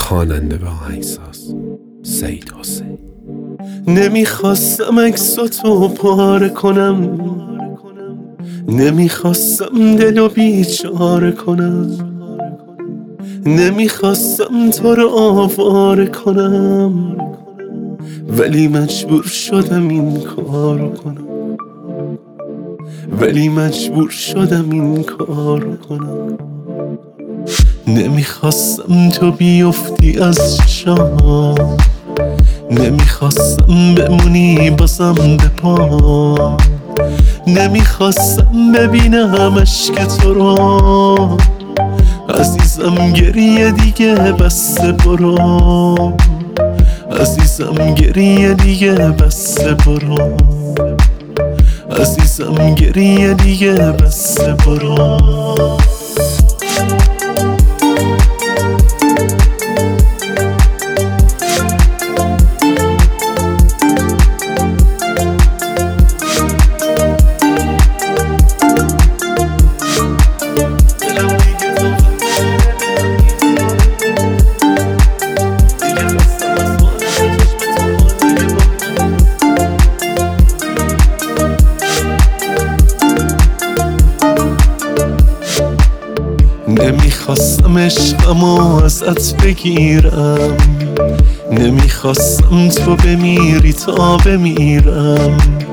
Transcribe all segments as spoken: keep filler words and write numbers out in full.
خواننده و آهنگساز سید حسین. نمیخواستم عکساتو پاره کنم، نمیخواستم دلو بیچاره کنم، نمیخواستم تو رو آواره کنم، ولی مجبور شدم این کارو کنم، ولی مجبور شدم این کارو کنم. نمیخواستم تو بیفتی از چشام، نمیخواستم بمونی بازم به پا، نمیخواستم ببینم عشق تو رو. عزیزم گریه دیگه بس برو، عزیزم گریه دیگه بس برو، عزیزم گریه دیگه بس برو. نمیخواستم عشقمو ازت بگیرم، نمیخواستم تو بمیری تا بمیرم،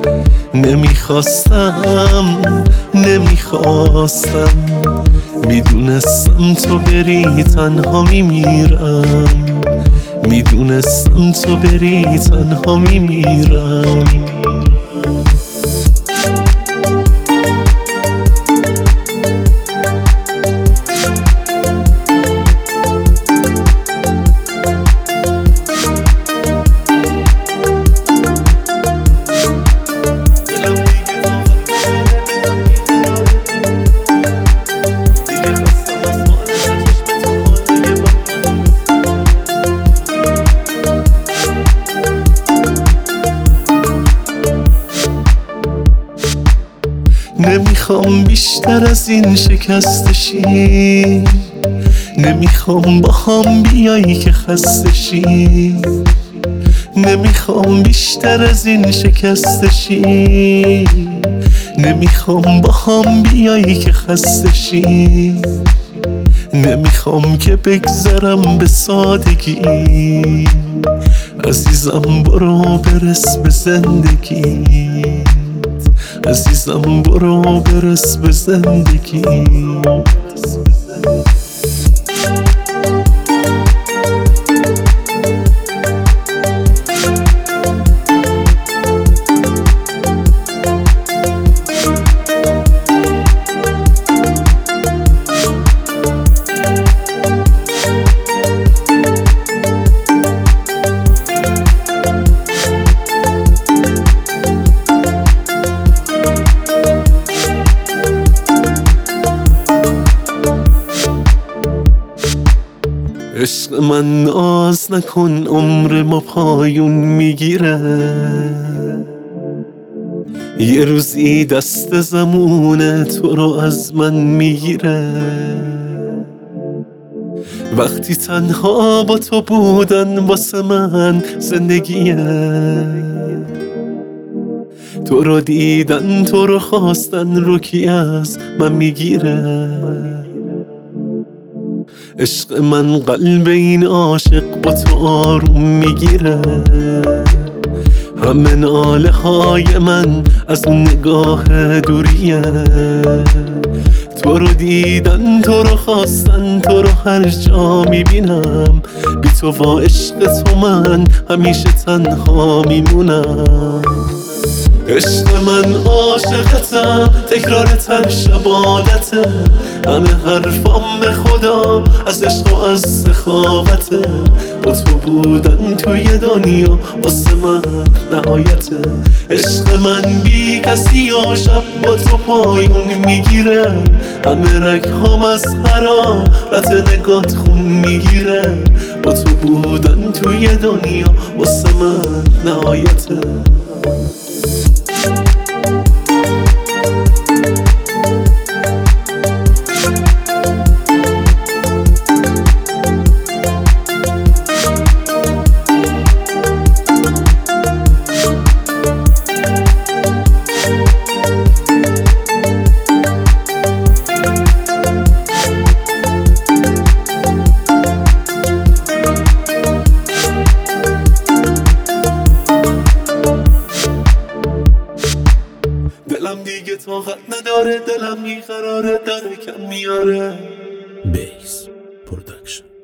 نمیخواستم نمیخواستم میدونستم تو بری تنها میمیرم، میدونستم تو بری تنها میمیرم. نمیخوام بیشتر از این شکستشی، نمیخوام با هم بیایی که خستشی، نمیخوام بیشتر از این شکستشی، نمیخوام با هم بیایی که خستشی، نمیخوام که بگذرم به سادگی. عزیزم برو برس به زندگی، عزیزم برو برس به زندگی. عشق من ناز نکن، عمر ما پایون میگیره، یه روزی دست زمونه تو رو از من میگیره. وقتی تنها با تو بودن واسه من زندگیه، تو رو دیدن تو رو خواستن رو کی از من میگیره. عشق من قلب این عاشق با تو آروم میگیره، همه ناله های من از اون نگاه دوریه. تو رو دیدن تو رو خواستن تو رو هر جا میبینم، بی تو با عشق تو من همیشه تنها میمونم. عشق من عاشقتم، تکرار تر شبادته، همه حرفام به خدا از عشق و از سخاوته. با تو بودن توی دنیا واسه من نهایته. عشق من بی کسی و شب با تو پایون میگیره، همه رگ هم از حرارت نگات خون میگیره. با تو بودن توی دنیا واسه من نهایته. طاقت نداره، دلم بیقراره، داره کم میاره. بیس پرودکشن.